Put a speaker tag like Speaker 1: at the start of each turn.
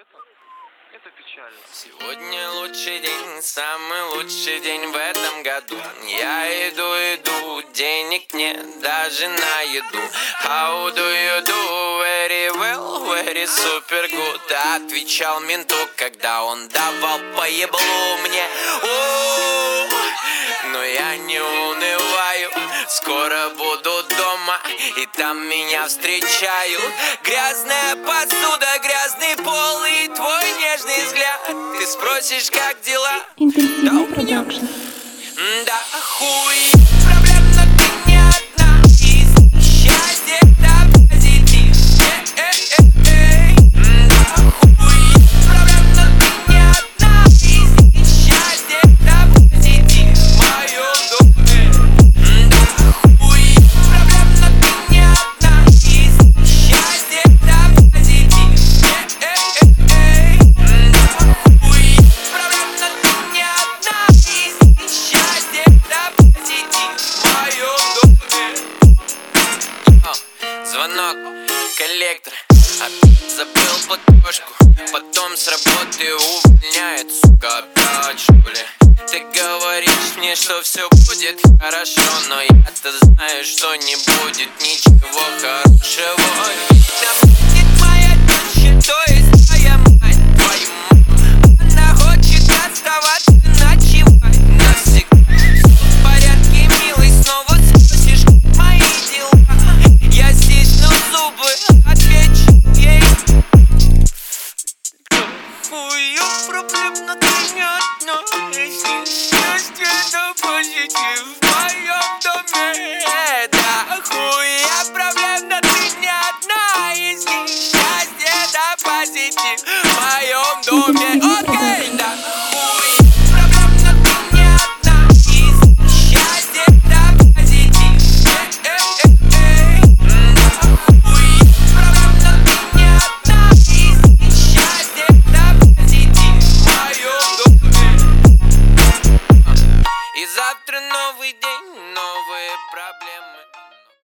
Speaker 1: Это печально.
Speaker 2: Сегодня лучший день, самый лучший день в этом году. Я иду, денег нет даже на еду. How do you do? Very well, very super good. Отвечал менту, когда он давал по еблу мне. Но я не унываю, скоро буду дома, и там меня встречают. Грязная посуда, грязный пол и твой нежный взгляд. Ты спросишь, как дела?
Speaker 3: Интенсивный продакшн.
Speaker 2: Да хуй, проблем, но ты не одна. Из счастья до позитив. Да хуй, проблем, но ты не одна. Из счастья до позитив. В моем доме. Да хуй, проблем, но ты не одна. Из счастья до позитив. Да хуй, проблем, но ты не одна. Из счастья до позитив. В моем доме. Звонок, коллектор. Забыл платежку. Потом с работы увольняет, сука, опять, что ли? Ты говоришь мне, что все будет хорошо, но я-то знаю, что не будет ничего хорошего. Там будет моя теща, то есть твоя мать. Твою мать. Она хочет оставаться ночевать навсегда. В порядке, милый, снова спросишь, как мои дела. Я стисну зубы, отвечу ей. Хуй, проблем, но